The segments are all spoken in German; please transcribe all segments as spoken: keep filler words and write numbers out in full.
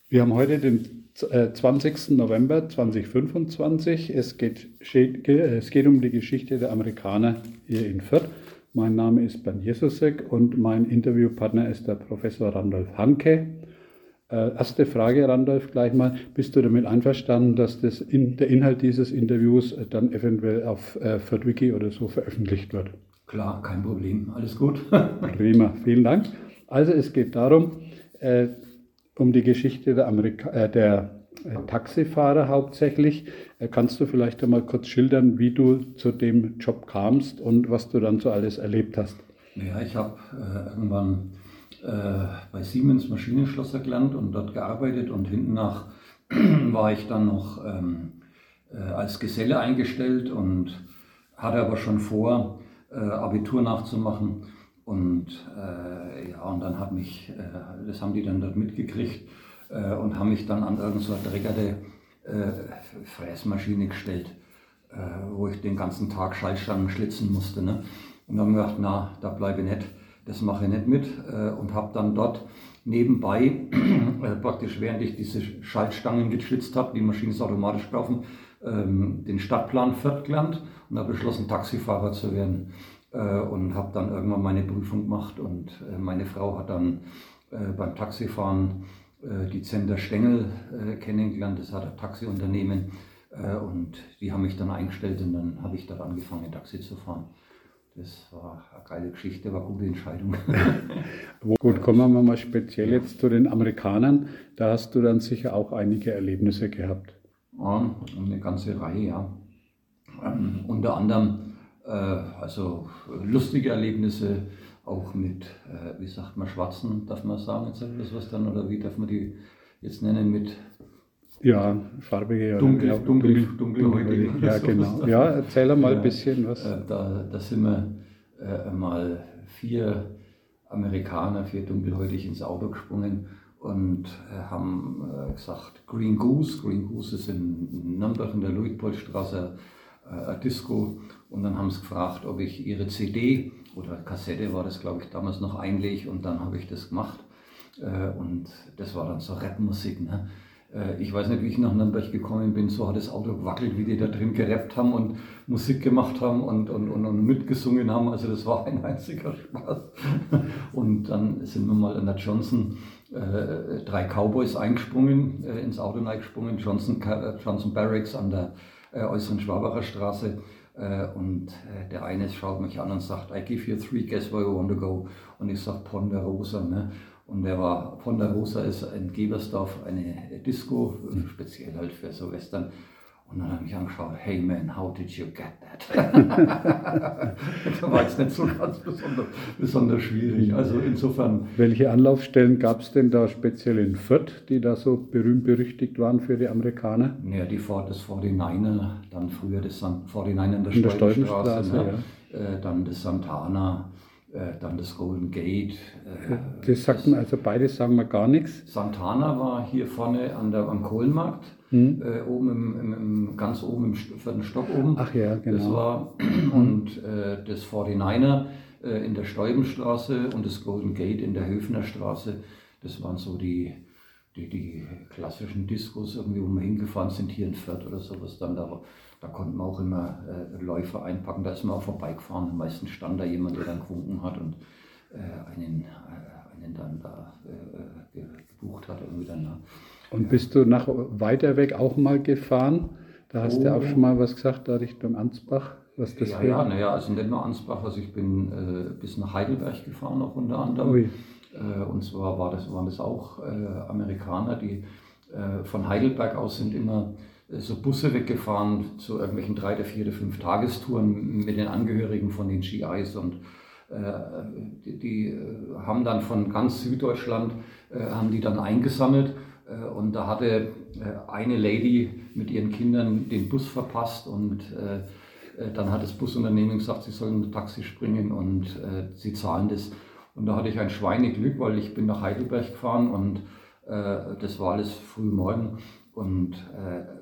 Wir haben heute den äh, zwanzigsten November zweitausendfünfundzwanzig. Es geht, steht, es geht um die Geschichte der Amerikaner hier in Fürth. Mein Name ist Bernd Jesusek und mein Interviewpartner ist der Professor Randolph Hanke. Äh, erste Frage, Randolph, gleich mal. Bist du damit einverstanden, dass das in, der Inhalt dieses Interviews dann eventuell auf äh, FürthWiki oder so veröffentlicht wird? Klar, kein Problem. Alles gut. Prima, vielen Dank. Also es geht darum, äh, um die Geschichte der, Amerika äh, der äh, Taxifahrer hauptsächlich. Äh, kannst du vielleicht einmal kurz schildern, wie du zu dem Job kamst und was du dann so alles erlebt hast? Ja, ich habe äh, irgendwann äh, bei Siemens Maschinenschlosser gelernt und dort gearbeitet und hinten nach war ich dann noch ähm, äh, als Geselle eingestellt und hatte aber schon vor, äh, Abitur nachzumachen. Und, äh, ja, und dann hat mich, äh, das haben die dann dort mitgekriegt äh, und haben mich dann an irgendeine so dreckerte äh, Fräsmaschine gestellt, äh, wo ich den ganzen Tag Schaltstangen schlitzen musste. Ne? Und dann haben wir gedacht, na, da bleibe ich nicht, das mache ich nicht mit äh, und habe dann dort nebenbei, äh, praktisch während ich diese Schaltstangen geschlitzt habe, die Maschine ist automatisch gelaufen, ähm, den Stadtplan Fürth gelernt und habe beschlossen, Taxifahrer zu werden. Und habe dann irgendwann meine Prüfung gemacht und meine Frau hat dann beim Taxifahren die Zender Stengel kennengelernt, das hat ein Taxiunternehmen und die haben mich dann eingestellt und dann habe ich dort angefangen, Taxi zu fahren. Das war eine geile Geschichte, war eine gute Entscheidung. Gut, kommen wir mal speziell jetzt zu den Amerikanern, da hast du dann sicher auch einige Erlebnisse gehabt. Ja, eine ganze Reihe, ja. Ähm, unter anderem also lustige Erlebnisse, auch mit, äh, wie sagt man, Schwarzen, darf man sagen, jetzt das was dann, oder wie darf man die jetzt nennen, mit ja, farbige dunkel, ja, dunkel, dunkelhäutige. Ja, genau. Ja, erzähl mal ein bisschen was. Äh, da, da sind wir äh, mal vier Amerikaner, vier dunkelhäutig ins Auto gesprungen und äh, haben äh, gesagt, Green Goose, Green Goose ist in Nürnberg in der Luitpoldstraße eine Disco und dann haben sie gefragt, ob ich ihre C D oder Kassette war das, glaube ich, damals noch einlege und dann habe ich das gemacht und das war dann so Rapmusik. Ne? Ich weiß nicht, wie ich nach Nürnberg gekommen bin, so hat das Auto gewackelt, wie die da drin gerappt haben und Musik gemacht haben und, und, und, und mitgesungen haben, also das war ein einziger Spaß. Und dann sind wir mal an der Johnson, äh, drei Cowboys eingesprungen, äh, ins Auto reingesprungen, Johnson, Johnson Barracks an der Äh, äußeren Schwabacher Straße äh, und äh, der eine schaut mich an und sagt, I give you three, guess where you want to go? Und ich sage Ponderosa. Ne? Und der war, Ponderosa ist in Gebersdorf eine Disco, speziell halt für so Western. Und dann habe ich mich angeschaut, hey man, how did you get that? Das war jetzt nicht so ganz besonders, besonders schwierig. Also insofern. Welche Anlaufstellen gab es denn da speziell in Fürth, die da so berühmt berüchtigt waren für die Amerikaner? Ja, die Ford, das forty-niner, dann früher das forty-niner in der, in der Stolpenstraße, ne? Ja. Äh, dann das Santana, äh, dann das Golden Gate. Äh, das sagten also beide, sagen wir gar nichts. Santana war hier vorne an der, am Kohlenmarkt. Hm. Äh, oben im, im, im, ganz oben im vierten Stock oben. Ach ja, genau. Das war, und äh, das forty-niner äh, in der Steubenstraße und das Golden Gate in der Höfner Straße, das waren so die, die, die klassischen Diskos, irgendwie, wo wir hingefahren sind, hier in Fürth oder sowas. Dann da, da konnten wir auch immer äh, Läufer einpacken, da ist man auch vorbeigefahren. Meistens stand da jemand, der dann gewunken hat und äh, einen, äh, einen dann da äh, gebucht hat. Irgendwie dann, ja. Und bist du nach weiter weg auch mal gefahren? Da hast oh. du auch schon mal was gesagt, da Richtung Ansbach. Was das ja, ja, naja, also nicht nur Ansbach, also ich bin äh, bis nach Heidelberg gefahren, auch unter anderem. Ui. Äh, und zwar war das, waren das auch äh, Amerikaner, die äh, von Heidelberg aus sind immer äh, so Busse weggefahren zu irgendwelchen drei, der vier, fünf Tagestouren mit den Angehörigen von den G Is und äh, die, die äh, haben dann von ganz Süddeutschland äh, haben die dann eingesammelt. Und da hatte eine Lady mit ihren Kindern den Bus verpasst und dann hat das Busunternehmen gesagt, sie sollen ein Taxi springen und sie zahlen das. Und da hatte ich ein Schweineglück, weil ich bin nach Heidelberg gefahren und das war alles früh morgen und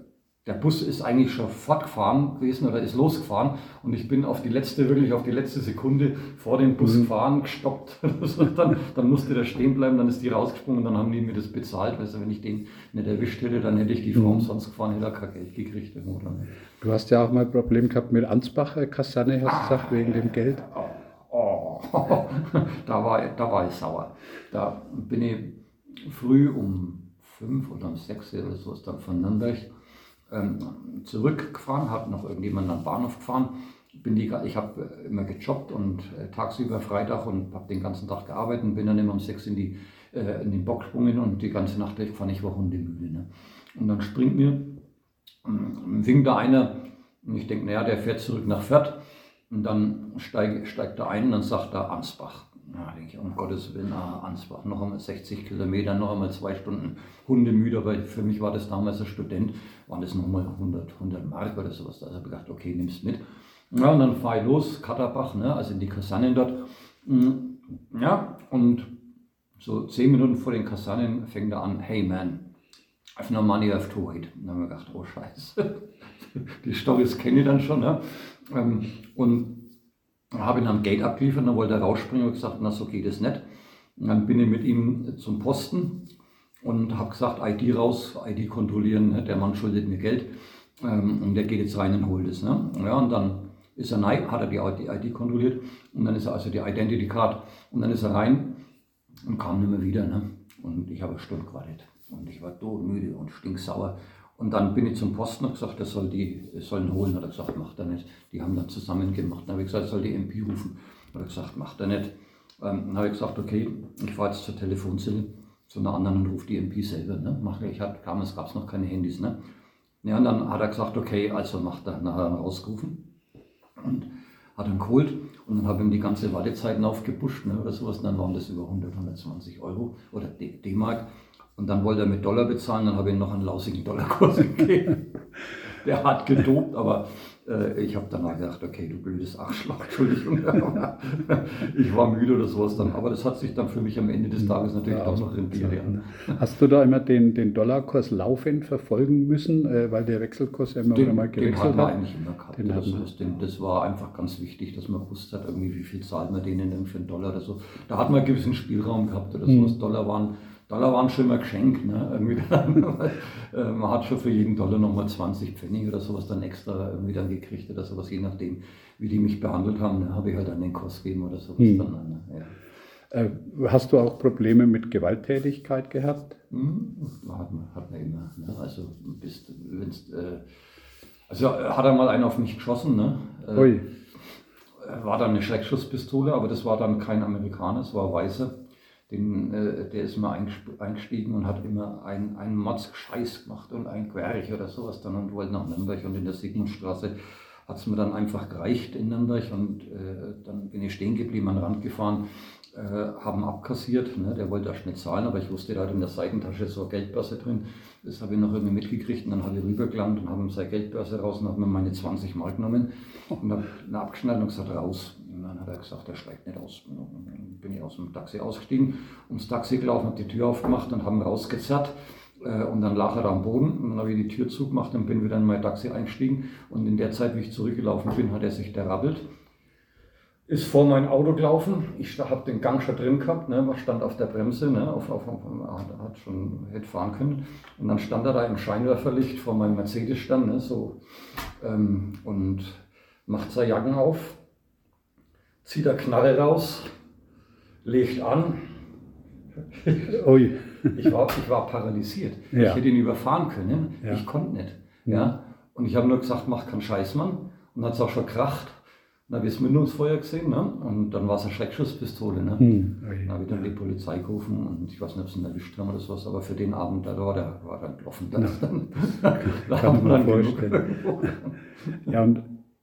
der Bus ist eigentlich schon fortgefahren gewesen oder ist losgefahren und ich bin auf die letzte, wirklich auf die letzte Sekunde vor dem Bus mhm. gefahren, gestoppt. dann, dann musste der stehen bleiben, dann ist die rausgesprungen und dann haben die mir das bezahlt. Weißt du, wenn ich den nicht erwischt hätte, dann hätte ich die Frau mhm. umsonst gefahren, hätte er kein Geld gekriegt. Oder nicht. Du hast ja auch mal ein Problem gehabt mit Ansbacher Kaserne, hast du ah, gesagt, wegen dem Geld. Oh, oh. da, war, da war ich sauer. Da bin ich früh um fünf oder um sechs oder so ist dann von Nürnberg ähm, zurückgefahren, habe noch irgendjemanden am Bahnhof gefahren. Bin die, ich habe immer gejobbt und äh, tagsüber Freitag und habe den ganzen Tag gearbeitet und bin dann immer um sechs in, die, äh, in den Bock gesprungen und die ganze Nacht durchgefahren. Ich war hundemüde. Ne? Und dann springt mir, ähm, winkt da einer und ich denke, naja, der fährt zurück nach Fürth und dann steig, steigt er ein und dann sagt er Ansbach. Ja, denke ich, um Gottes Willen, ah, Ansbach, noch einmal sechzig Kilometer, noch einmal zwei Stunden hundemüde, aber für mich war das damals als Student, waren das nochmal hundert, hundert Mark oder sowas. Also habe ich gedacht, okay, nimm's mit. Ja, und dann fahre ich los, Katterbach, ne, also in die Kasernen dort. Ja, und so zehn Minuten vor den Kasernen fängt er an, hey man, I've no money, I have to wait. Und dann haben wir gedacht, oh Scheiße, die Storys kenne ich dann schon. Ne? Und habe ihn am Gate abgeliefert, dann wollte er rausspringen und gesagt, na so geht es nicht. Und dann bin ich mit ihm zum Posten und habe gesagt, I D raus, I D kontrollieren, der Mann schuldet mir Geld und der geht jetzt rein und holt es. Ne? Ja, und dann ist er rein, hat er die I D kontrolliert und dann ist er also die Identity Card und dann ist er rein und kam nicht mehr wieder. Ne? Und ich habe eine Stunde gewartet und ich war todmüde und stinksauer. Und dann bin ich zum Posten und gesagt, er soll die sollen holen. Hat er gesagt, macht er nicht. Die haben dann zusammen gemacht. Dann habe ich gesagt, er soll die M P rufen. Hat er gesagt, macht er nicht. Ähm, dann habe ich gesagt, okay, ich fahre jetzt zur Telefonzelle zu einer anderen und rufe die M P selber. Ne? Mache ich, hat, damals gab es noch keine Handys. Ne? Ja, und dann hat er gesagt, okay, also macht er. Dann hat er rausgerufen und hat ihn geholt. Und dann habe ich ihm die ganze Wartezeiten aufgepusht, ne, oder sowas. Und dann waren das über hundert, hundertzwanzig Euro oder D-Mark. Und dann wollte er mit Dollar bezahlen, dann habe ich ihm noch einen lausigen Dollarkurs gegeben. Der hat gedopt, aber äh, ich habe danach gedacht, okay, du blödes Arschloch, Entschuldigung. Ich war müde oder sowas dann, aber das hat sich dann für mich am Ende des Tages natürlich ja, auch noch rentiert. Ja. Hast du da immer den, den Dollarkurs laufend verfolgen müssen, äh, weil der Wechselkurs ja immer den, mal gewechselt den hat? Den hat? eigentlich immer gehabt. Den das, das, den, das war einfach ganz wichtig, dass man gewusst hat, irgendwie, wie viel zahlt man denen für einen Dollar oder so. Da hat man einen gewissen Spielraum gehabt oder sowas. Mhm. Dollar waren Dollar waren schon immer geschenkt. Ne? Irgendwie dann, äh, man hat schon für jeden Dollar nochmal zwanzig Pfennig oder sowas dann extra irgendwie dann gekriegt oder sowas, je nachdem, wie die mich behandelt haben, ne? Habe ich halt an den Kurs gegeben oder sowas. Hm. Dann, ne? Ja. Äh, hast du auch Probleme mit Gewalttätigkeit gehabt? Hm, hat, man, hat man immer. Ne? Also, bist, wenn's, äh, also hat er mal einen auf mich geschossen. Ne? Äh, Ui. War dann eine Schreckschusspistole, aber das war dann kein Amerikaner, es war Weißer. Den, äh, der ist mal eingestiegen und hat immer einen, einen Mords-Scheiß gemacht und ein Querich oder sowas dann und wollte nach Nürnberg und in der Sigmundstraße hat es mir dann einfach gereicht in Nürnberg und äh, dann bin ich stehen geblieben, an den Rand gefahren, äh, haben abkassiert, ne? Der wollte erst nicht zahlen, aber ich wusste, da hat in der Seitentasche so eine Geldbörse drin, das habe ich noch irgendwie mitgekriegt und dann habe ich rübergelangt und habe ihm seine Geldbörse raus und habe mir meine zwanzig Mark genommen und habe ihn abgeschnallt und gesagt, raus. Und dann hat er gesagt, er steigt nicht aus. Und dann bin ich aus dem Taxi ausgestiegen, ums Taxi gelaufen, habe die Tür aufgemacht und haben ihn rausgezerrt. Und dann lag er da am Boden und dann habe ich die Tür zugemacht und bin wieder in mein Taxi eingestiegen. Und in der Zeit, wie ich zurückgelaufen bin, hat er sich derappelt. Ist vor mein Auto gelaufen. Ich habe den Gang schon drin gehabt, ne, stand auf der Bremse, ne, auf, auf, auf, hat, hat schon hätte fahren können. Und dann stand er da im Scheinwerferlicht vor meinem Mercedes stand, ne, so, ähm, und macht seine Jacken auf. Zieht der Knarre raus, legt an. Ui. Ich war, ich war paralysiert. Ja. Ich hätte ihn überfahren können. Ja. Ich konnte nicht. Ja. Ja. Und ich habe nur gesagt, mach keinen Scheiß, Mann. Und dann hat es auch schon kracht. Dann habe ich das Mündungsfeuer gesehen. Ne? Und dann war es eine Schreckschusspistole. Ne? Hm. Dann habe ich dann die Polizei gerufen. Und ich weiß nicht, ob sie ihn erwischt haben oder sowas. Aber für den Abend, da war der war dann gelaufen. Ja. Dann, da kann man dann vorstellen. Ja, und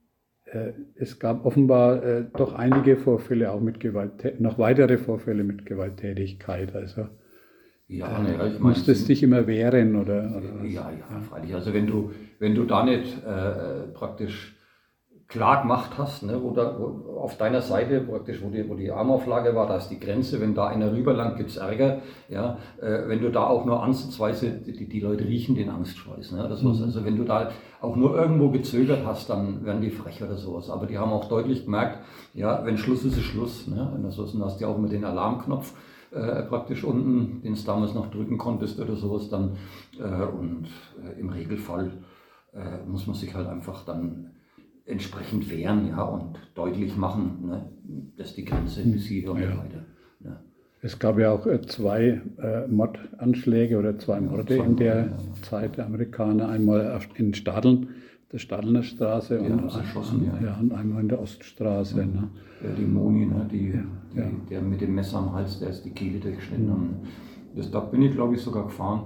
es gab offenbar äh, doch einige Vorfälle auch mit Gewalt, noch weitere Vorfälle mit Gewalttätigkeit. Also ja, äh, ne, ich musstest dich immer wehren oder, oder ja, ja, ja, freilich. Also wenn du, wenn du da nicht äh, praktisch klar gemacht hast, ne, wo, da, wo auf deiner Seite praktisch, wo die, wo die Armauflage war, da ist die Grenze, wenn da einer rüberlangt, gibt es Ärger. Ja, äh, wenn du da auch nur ansatzweise, die, die Leute riechen den Angstschweiß. Ne, das was, Mhm. also wenn du da auch nur irgendwo gezögert hast, dann werden die frech oder sowas. Aber die haben auch deutlich gemerkt, ja, wenn Schluss ist, ist Schluss. Ne, und das was, dann hast du ja auch mit den Alarmknopf äh, praktisch unten, den du damals noch drücken konntest oder sowas dann. Äh, und äh, im Regelfall äh, muss man sich halt einfach dann entsprechend wehren, ja, und deutlich machen, ne, dass die Grenze bis hier und Ja. weiter. Ne. Es gab ja auch äh, zwei äh, Mordanschläge oder zwei Morde zwei in der Morde, ja. Zeit der Amerikaner. Einmal auf- in Stadeln, der Stadelner Straße, Die und, haben sie erschossen, ja. ja, und einmal in der Oststraße. Ja. Ne? Ja, die Moni, ne, die, die, ja. der mit dem Messer am Hals, der ist die Kehle durchgeschnitten. Und das, da bin ich, glaube ich, sogar gefahren.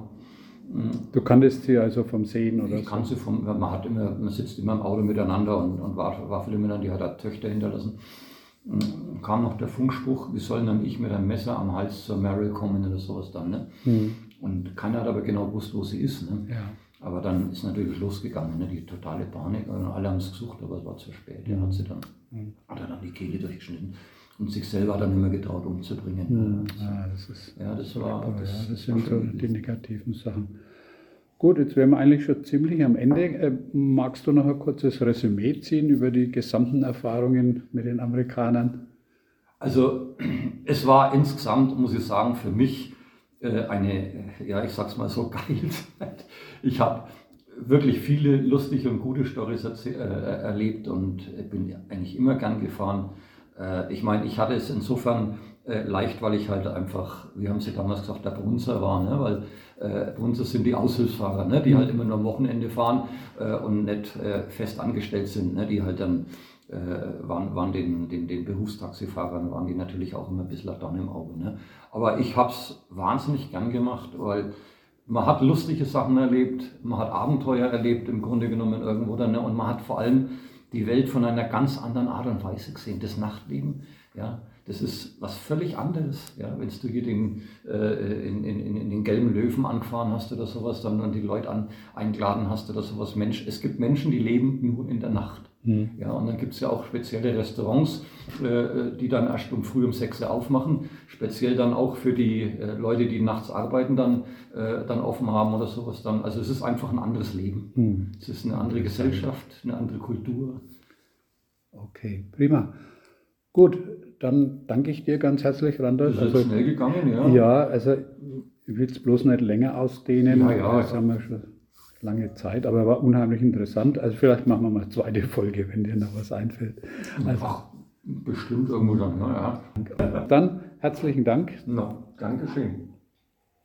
Du kanntest sie also vom Sehen oder Ich so? kann sie vom, man hat immer, man sitzt immer im Auto miteinander und, und war, war viele miteinander, die hat auch Töchter hinterlassen. Und kam noch der Funkspruch, wie soll dann ich mit einem Messer am Hals zur Meryl kommen oder sowas dann. Ne? Mhm. Und keiner hat aber genau gewusst, wo sie ist. Ne? Ja. Aber dann ist natürlich losgegangen, ne? Die totale Panik. Und alle haben es gesucht, aber es war zu spät. Er hat sie dann, hat er dann die Kehle durchgeschnitten und sich selber dann immer getraut umzubringen. Mhm. Ja, das ist, Ja, das war. aber Das, ja, das das sind war so schon- die negativen Sachen. Gut, jetzt wären wir eigentlich schon ziemlich am Ende. Äh, magst du noch ein kurzes Resümee ziehen über die gesamten Erfahrungen mit den Amerikanern? Also es war insgesamt, muss ich sagen, für mich äh, eine, ja ich sag's mal so, geile Zeit. Ich habe wirklich viele lustige und gute Storys erzäh- äh, erlebt und bin eigentlich immer gern gefahren. Äh, ich meine, ich hatte es insofern äh, leicht, weil ich halt einfach, wie haben sie damals gesagt, der Brunzer war, ne? Weil äh, Brunzer sind die Aushilfsfahrer, ne? Die halt immer nur am Wochenende fahren äh, und nicht äh, fest angestellt sind, ne? Die halt dann äh, waren, waren den, den, den Berufstaxifahrern, waren die natürlich auch immer ein bisschen dann im Auge. Ne? Aber ich habe es wahnsinnig gern gemacht, weil man hat lustige Sachen erlebt, man hat Abenteuer erlebt im Grunde genommen irgendwo dann, ne? Und man hat vor allem die Welt von einer ganz anderen Art und Weise gesehen, das Nachtleben. Ja, das ist was völlig anderes. Ja, wenn du hier den, äh, in, in, in den gelben Löwen angefahren hast oder sowas dann und die Leute an, eingeladen hast oder sowas. Mensch, es gibt Menschen, die leben nur in der Nacht. Mhm. Ja, und dann gibt es ja auch spezielle Restaurants, äh, die dann erst um früh um sechs Uhr aufmachen. Speziell dann auch für die äh, Leute, die nachts arbeiten, dann, äh, dann offen haben oder sowas dann. Also es ist einfach ein anderes Leben. Mhm. Es ist eine andere Gesellschaft, eine andere Kultur. Okay, prima. Gut, dann danke ich dir ganz herzlich, Randolph. Das ist Also, schnell gegangen, ja. ja, also ich will es bloß nicht länger ausdehnen. Ja, ja, das ja. haben wir schon lange Zeit, aber war unheimlich interessant. Also vielleicht machen wir mal eine zweite Folge, wenn dir noch was einfällt. Also, Ach, bestimmt irgendwo dann, naja. dann herzlichen Dank. Na, Dankeschön.